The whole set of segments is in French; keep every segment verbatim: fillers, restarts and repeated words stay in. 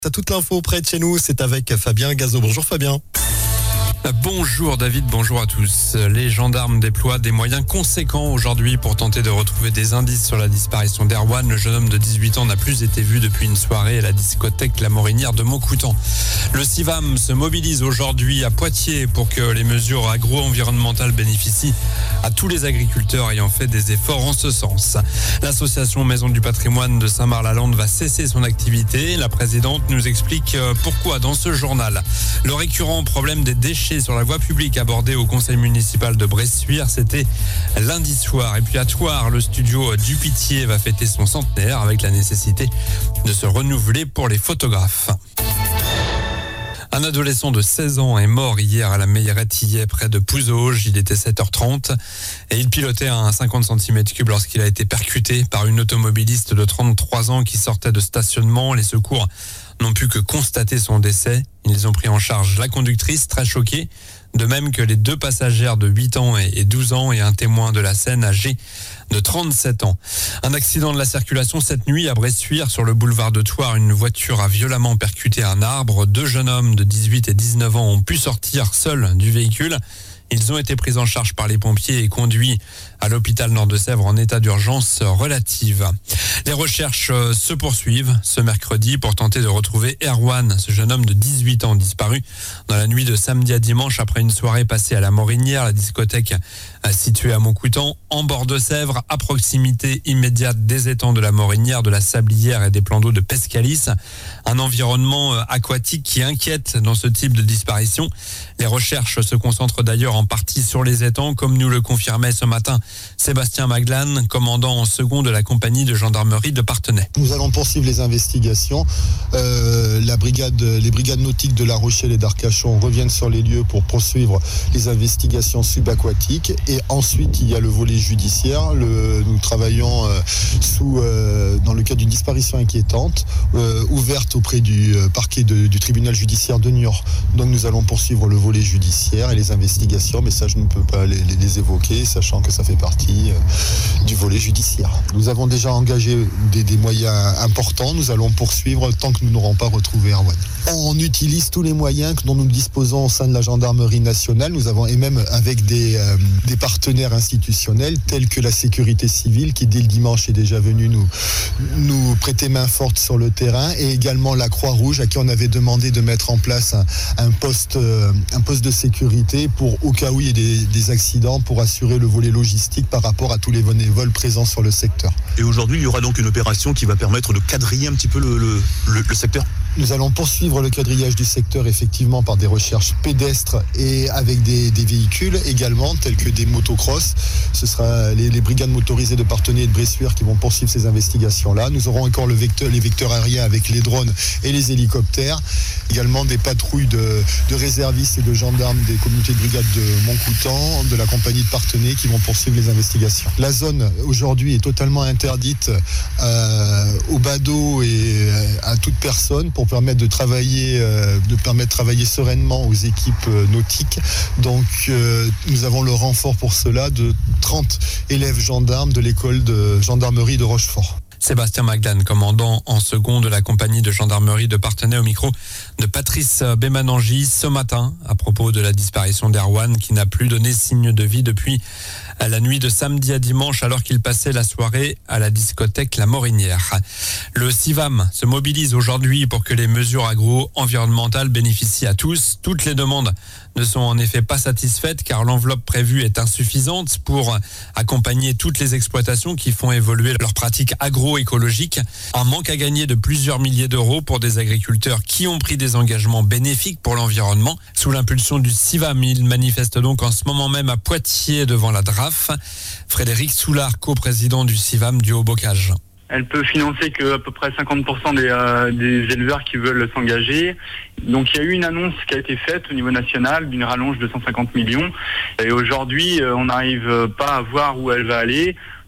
T'as toute l'info près de chez nous, c'est avec Fabien Gazo. Bonjour Fabien. Bonjour David, bonjour à tous. Les gendarmes déploient des moyens conséquents aujourd'hui pour tenter de retrouver des indices sur la disparition d'Erwan. Le jeune homme de dix-huit ans n'a plus été vu depuis une soirée à la discothèque La Morinière de Montcoutan. Le CIVAM se mobilise aujourd'hui à Poitiers pour que les mesures agro-environnementales bénéficient à tous les agriculteurs ayant fait des efforts en ce sens. L'association Maison du Patrimoine de Saint-Marc-la-Lande va cesser son activité. La présidente nous explique pourquoi dans ce journal. Le récurrent problème des déchets sur la voie publique abordé au conseil municipal de Bressuire, c'était lundi soir. Et puis à Thouars, le studio du Pitié va fêter son centenaire avec la nécessité de se renouveler pour les photographes. Un adolescent de seize ans est mort hier à la Meillerette Hillet près de Pouzauges. Il était sept heures trente et il pilotait un cinquante centimètres cubes lorsqu'il a été percuté par une automobiliste de trente-trois ans qui sortait de stationnement. Les secours n'ont pu que constater son décès. Ils ont pris en charge la conductrice, très choquée, de même que les deux passagères de huit ans et douze ans et un témoin de la scène âgé de trente-sept ans. Un accident de la circulation cette nuit à Bressuire sur le boulevard de Thouars. Une voiture a violemment percuté un arbre. Deux jeunes hommes de dix-huit et dix-neuf ans ont pu sortir seuls du véhicule. Ils ont été pris en charge par les pompiers et conduits à l'hôpital Nord-de-Sèvres en état d'urgence relative. Les recherches se poursuivent ce mercredi pour tenter de retrouver Erwan, ce jeune homme de dix-huit ans disparu dans la nuit de samedi à dimanche après une soirée passée à la Morinière, la discothèque située à Montcoutan, en bord de Sèvres, à proximité immédiate des étangs de la Morinière, de la Sablière et des plans d'eau de Pescalis. Un environnement aquatique qui inquiète dans ce type de disparition. Les recherches se concentrent d'ailleurs en partie sur les étangs, comme nous le confirmait ce matin Sébastien Maglan, commandant en second de la compagnie de gendarmerie de Parthenay. Nous allons poursuivre les investigations. Euh, la brigade, les brigades nautiques de La Rochelle et d'Arcachon reviennent sur les lieux pour poursuivre les investigations subaquatiques. Et ensuite, il y a le volet judiciaire. Le, nous travaillons euh, sous, euh, dans le cadre d'une disparition inquiétante, euh, ouverte auprès du euh, parquet de, du tribunal judiciaire de Niort. Donc nous allons poursuivre le volet judiciaire et les investigations, mais ça je ne peux pas les, les évoquer, sachant que ça fait partie euh, du volet judiciaire. Nous avons déjà engagé des, des moyens importants. Nous allons poursuivre tant que nous n'aurons pas retrouvé Erwan. On utilise tous les moyens dont nous disposons au sein de la gendarmerie nationale. Nous avons, et même avec des, euh, des partenaires institutionnels tels que la sécurité civile qui dès le dimanche est déjà venue nous, nous prêter main forte sur le terrain, et également la Croix-Rouge à qui on avait demandé de mettre en place un, un, poste, euh, un poste de sécurité pour au cas où il y ait des, des accidents, pour assurer le volet logistique par rapport à tous les vols présents sur le secteur. Et aujourd'hui, il y aura donc une opération qui va permettre de quadriller un petit peu le, le, le, le secteur ? Nous allons poursuivre le quadrillage du secteur effectivement par des recherches pédestres et avec des, des véhicules également tels que des motocross. Ce sera les, les brigades motorisées de Parthenay et de Bressuire qui vont poursuivre ces investigations-là. Nous aurons encore le vecteur, les vecteurs aériens avec les drones et les hélicoptères. Également des patrouilles de, de réservistes et de gendarmes des communautés de brigade de Montcoutan, de la compagnie de Parthenay qui vont poursuivre les investigations. La zone aujourd'hui est totalement interdite euh, aux badauds et à toute personne pour permettre de travailler, euh, de permettre de travailler sereinement aux équipes euh, nautiques. Donc euh, nous avons le renfort pour cela de trente élèves gendarmes de l'école de gendarmerie de Rochefort. Sébastien Maglan, commandant en second de la compagnie de gendarmerie de Parthenay, au micro de Patrice Bémanangi ce matin à propos de la disparition d'Erwan qui n'a plus donné signe de vie depuis la nuit de samedi à dimanche alors qu'il passait la soirée à la discothèque La Morinière. Le CIVAM se mobilise aujourd'hui pour que les mesures agro-environnementales bénéficient à tous. Toutes les demandes ne sont en effet pas satisfaites car l'enveloppe prévue est insuffisante pour accompagner toutes les exploitations qui font évoluer leurs pratiques agroécologiques. Un manque à gagner de plusieurs milliers d'euros pour des agriculteurs qui ont pris des engagements bénéfiques pour l'environnement. Sous l'impulsion du CIVAM, ils manifestent donc en ce moment même à Poitiers devant la D R A F. Frédéric Soulard, coprésident du CIVAM du Haut-Bocage. Elle peut financer que à peu près cinquante pour cent des, euh, des éleveurs qui veulent s'engager. Donc il y a eu une annonce qui a été faite au niveau national d'une rallonge de cent cinquante millions. Et aujourd'hui, euh, on n'arrive pas à voir où elle va aller.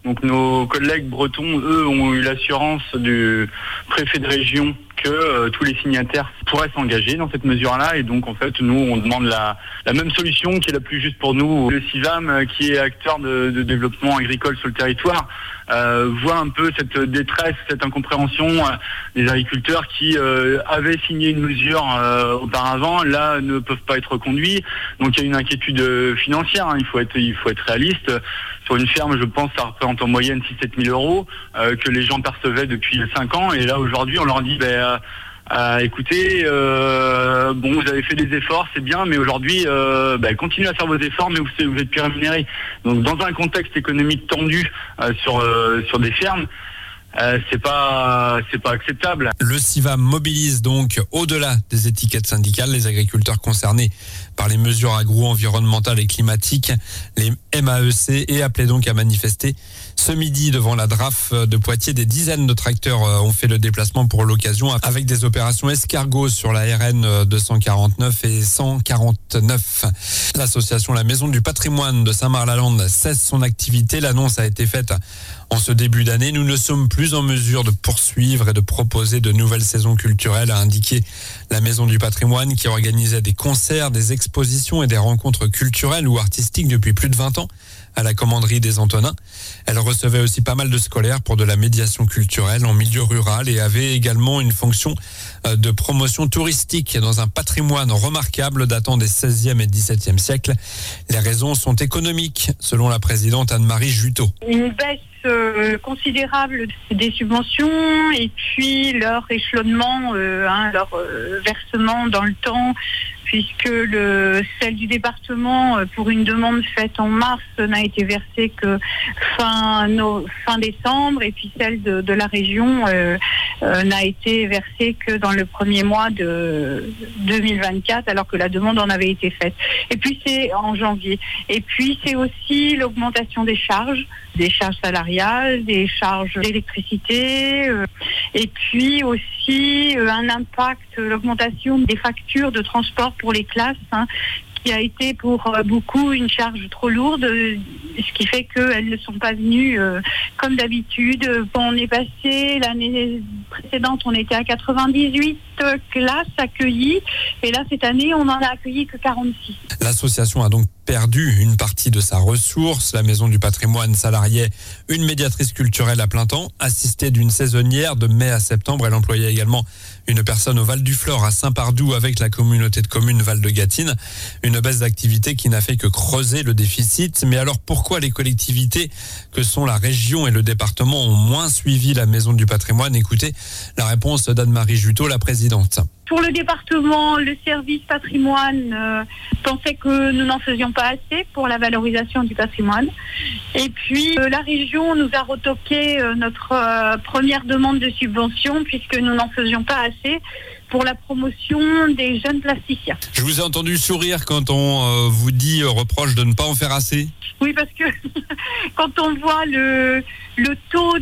Donc nos collègues bretons, eux, ont eu l'assurance du préfet de région que euh, tous les signataires pourraient s'engager dans cette mesure-là. Et donc, en fait, nous, on demande la, la même solution qui est la plus juste pour nous. Le CIVAM, euh, qui est acteur de, de développement agricole sur le territoire, euh, voit un peu cette détresse, cette incompréhension euh, des agriculteurs qui euh, avaient signé une mesure euh, auparavant, là, ne peuvent pas être conduits. Donc, il y a une inquiétude financière. Hein. Il faut être, il faut être réaliste. Sur une ferme, je pense, ça représente en moyenne six à sept mille euros euh, que les gens percevaient depuis cinq ans. Et là, aujourd'hui, on leur dit, ben, euh, euh, écoutez, euh, bon, vous avez fait des efforts, c'est bien, mais aujourd'hui, euh, ben, continuez à faire vos efforts, mais vous, vous êtes plus rémunérés. Donc, dans un contexte économique tendu euh, sur euh, sur des fermes, Euh, c'est pas c'est pas acceptable. Le CIVAM mobilise donc au-delà des étiquettes syndicales les agriculteurs concernés par les mesures agro-environnementales et climatiques, les M A E C, et appelait donc à manifester ce midi devant la D R A F de Poitiers. Des dizaines de tracteurs ont fait le déplacement pour l'occasion avec des opérations escargots sur la R N deux cent quarante-neuf et cent quarante-neuf. L'association La Maison du Patrimoine de Saint-Marc-la-Lande cesse son activité. L'annonce a été faite en ce début d'année. Nous ne sommes plus en mesure de poursuivre et de proposer de nouvelles saisons culturelles, a indiqué la Maison du Patrimoine, qui organisait des concerts, des expositions et des rencontres culturelles ou artistiques depuis plus de vingt ans à la commanderie des Antonins. Elle recevait aussi pas mal de scolaires pour de la médiation culturelle en milieu rural et avait également une fonction de promotion touristique dans un patrimoine remarquable datant des seizième et dix-septième siècles. Les raisons sont économiques, selon la présidente Anne-Marie Juteau. Une baisse euh, considérable des subventions et puis leur échelonnement, euh, hein, leur euh, versement dans le temps, puisque le, celle du département, pour une demande faite en mars, n'a été versée que fin, no, fin décembre, et puis celle de, de la région euh, euh, n'a été versée que dans le premier mois de deux mille vingt-quatre, alors que la demande en avait été faite. Et puis c'est en janvier. Et puis c'est aussi l'augmentation des charges, des charges salariales, des charges d'électricité, euh, et puis aussi euh, un impact, l'augmentation des factures de transport pour les classes, hein, qui a été pour beaucoup une charge trop lourde, ce qui fait qu'elles ne sont pas venues euh, comme d'habitude. On est passé, l'année précédente, on était à quatre-vingt-dix-huit classes accueillies, et là, cette année, on n'en a accueilli que quarante-six. L'association a donc perdu une partie de sa ressource. La Maison du Patrimoine salariait une médiatrice culturelle à plein temps, assistée d'une saisonnière de mai à septembre. Elle employait également une personne au Val du Flore, à Saint-Pardoux, avec la communauté de communes Val de Gâtine. Une baisse d'activité qui n'a fait que creuser le déficit. Mais alors pourquoi les collectivités que sont la région et le département ont moins suivi la Maison du Patrimoine? Écoutez la réponse d'Anne-Marie Juteau, la présidente. Pour le département, le service patrimoine euh, pensait que nous n'en faisions pas assez pour la valorisation du patrimoine. Et puis euh, la région nous a retoqué euh, notre euh, première demande de subvention, puisque nous n'en faisions pas assez pour la promotion des jeunes plasticiens. Je vous ai entendu sourire quand on euh, vous dit euh, reproche de ne pas en faire assez. Oui, parce que quand on voit le, le taux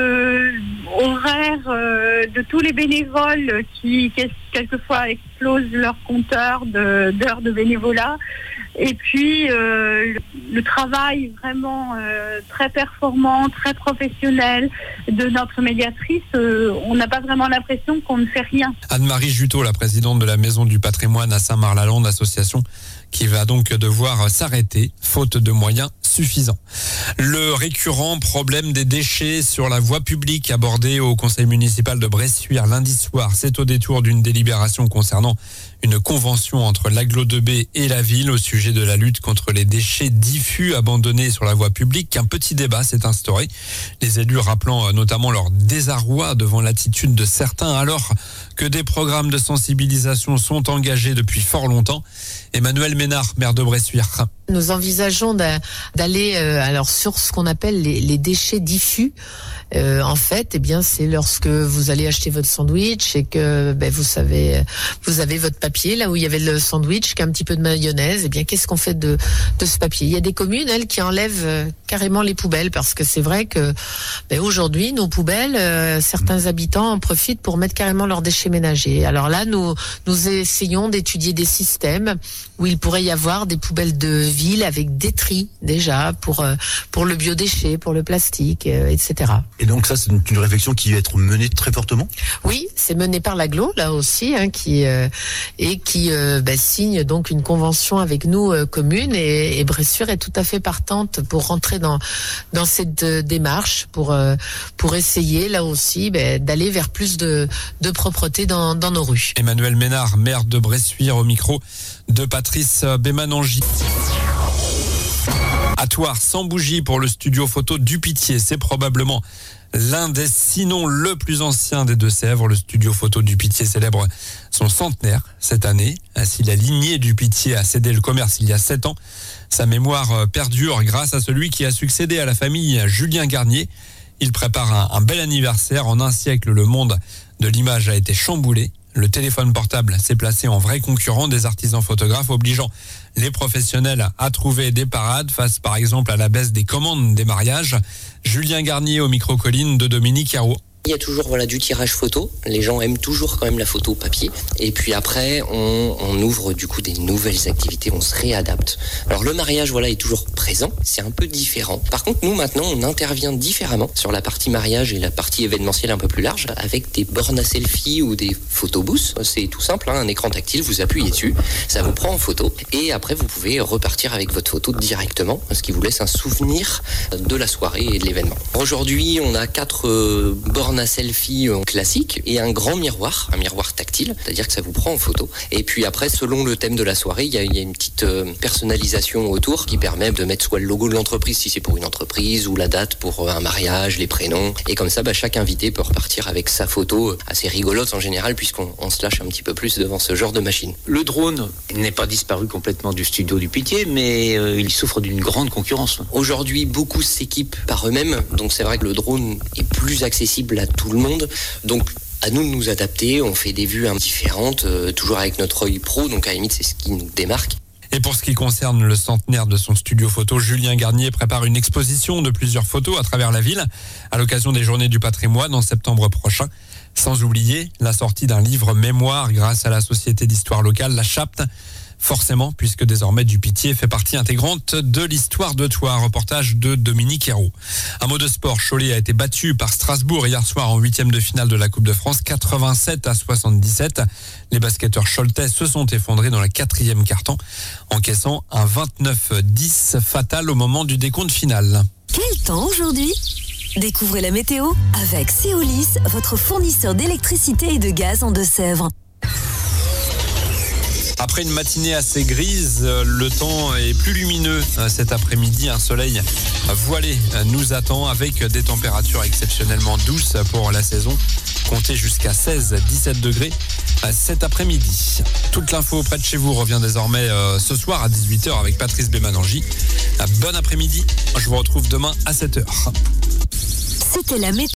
de horaire euh, de tous les bénévoles qui, qui quelquefois explosent leur compteur de, d'heures de bénévolat, et puis euh, le, le travail vraiment euh, très performant, très professionnel de notre médiatrice, euh, on n'a pas vraiment l'impression qu'on ne fait rien. Anne-Marie Juteau, la présidente de la Maison du Patrimoine à Saint-Marc-la-Lande, association qui va donc devoir s'arrêter, faute de moyens suffisants. Le récurrent problème des déchets sur la voie publique abordé au conseil municipal de Bressuire lundi soir, c'est au détour d'une délibération concernant une convention entre l'Agglo deux B et la ville au sujet de la lutte contre les déchets diffus abandonnés sur la voie publique. Un petit débat s'est instauré, les élus rappelant notamment leur désarroi devant l'attitude de certains, alors que des programmes de sensibilisation sont engagés depuis fort longtemps. Emmanuel Ménard, maire de Bressuire. Nous envisageons d'aller euh, alors sur ce qu'on appelle les, les déchets diffus. Euh, en fait, eh bien, c'est lorsque vous allez acheter votre sandwich et que ben, vous savez, vous avez votre papier là où il y avait le sandwich, qui a un petit peu de mayonnaise. Eh bien, qu'est-ce qu'on fait de de ce papier? Il y a des communes, elles, qui enlèvent euh, carrément les poubelles, parce que c'est vrai que ben, aujourd'hui, nos poubelles, euh, certains habitants en profitent pour mettre carrément leurs déchets ménagers. Alors là, nous nous essayons d'étudier des systèmes où il pourrait y avoir des poubelles de ville avec des tris déjà pour euh, pour le biodéchet, pour le plastique, euh, et cetera. Et donc ça, c'est une, une réflexion qui va être menée très fortement. Oui, c'est mené par l'Aglo là aussi, hein, qui euh, et qui euh, bah, signe donc une convention avec nous euh, commune et, et Bressuire est tout à fait partante pour rentrer dans dans cette euh, démarche pour euh, pour essayer là aussi bah, d'aller vers plus de de propreté dans dans nos rues. Emmanuel Ménard, maire de Bressuire, au micro de Patrice Bémanangi. À Thouars, sans bougie pour le studio photo Dupitié. C'est probablement l'un des, sinon le plus ancien des Deux-Sèvres. Le studio photo Dupitié célèbre son centenaire cette année. Si la lignée Dupitié a cédé le commerce il y a sept ans, sa mémoire perdure grâce à celui qui a succédé à la famille, Julien Garnier. Il prépare un, un bel anniversaire. En un siècle, le monde de l'image a été chamboulé. Le téléphone portable s'est placé en vrai concurrent des artisans photographes, obligeant les professionnels à trouver des parades face par exemple à la baisse des commandes des mariages. Julien Garnier au micro-colline de Dominique Hérault. Il y a toujours voilà du tirage photo. Les gens aiment toujours quand même la photo papier. Et puis après, on, on ouvre du coup des nouvelles activités, on se réadapte. Alors le mariage voilà est toujours présent, c'est un peu différent. Par contre, nous maintenant, on intervient différemment sur la partie mariage et la partie événementielle un peu plus large, avec des bornes à selfie ou des photobooths. C'est tout simple, hein, un écran tactile, vous appuyez dessus, ça vous prend en photo. Et après, vous pouvez repartir avec votre photo directement, ce qui vous laisse un souvenir de la soirée et de l'événement. Aujourd'hui, on a quatre euh, bornes à selfie classique et un grand miroir, un miroir tactile, c'est-à-dire que ça vous prend en photo. Et puis après, selon le thème de la soirée, il y a, il y a une petite euh, personnalisation autour qui permet de mettre soit le logo de l'entreprise si c'est pour une entreprise ou la date pour un mariage, les prénoms. Et comme ça, bah, chaque invité peut repartir avec sa photo assez rigolote en général puisqu'on on se lâche un petit peu plus devant ce genre de machine. Le drone n'est pas disparu complètement du studio Dupitié, mais euh, il souffre d'une grande concurrence. Aujourd'hui, beaucoup s'équipent par eux-mêmes, donc c'est vrai que le drone est plus accessible à tout le monde. Donc à nous de nous adapter, on fait des vues différentes, euh, toujours avec notre œil pro, donc à la limite c'est ce qui nous démarque. Et pour ce qui concerne le centenaire de son studio photo, Julien Garnier prépare une exposition de plusieurs photos à travers la ville à l'occasion des Journées du patrimoine en septembre prochain. Sans oublier la sortie d'un livre mémoire grâce à la Société d'histoire locale, la Chapte. Forcément, puisque désormais Dupitié fait partie intégrante de l'histoire de Thouars. Reportage de Dominique Hérault. Un mot de sport, Cholet a été battu par Strasbourg hier soir en huitième de finale de la Coupe de France, quatre-vingt-sept à soixante-dix-sept. Les basketteurs choletais se sont effondrés dans la quatrième quart-temps, encaissant un vingt-neuf dix fatal au moment du décompte final. Quel temps aujourd'hui ? Découvrez la météo avec Céolis, votre fournisseur d'électricité et de gaz en Deux-Sèvres. Après une matinée assez grise, le temps est plus lumineux cet après-midi. Un soleil voilé nous attend avec des températures exceptionnellement douces pour la saison. Comptez jusqu'à seize à dix-sept degrés cet après-midi. Toute l'info près de chez vous revient désormais ce soir à dix-huit heures avec Patrice Bémanangi. Bon après-midi, je vous retrouve demain à sept heures. C'était la météo.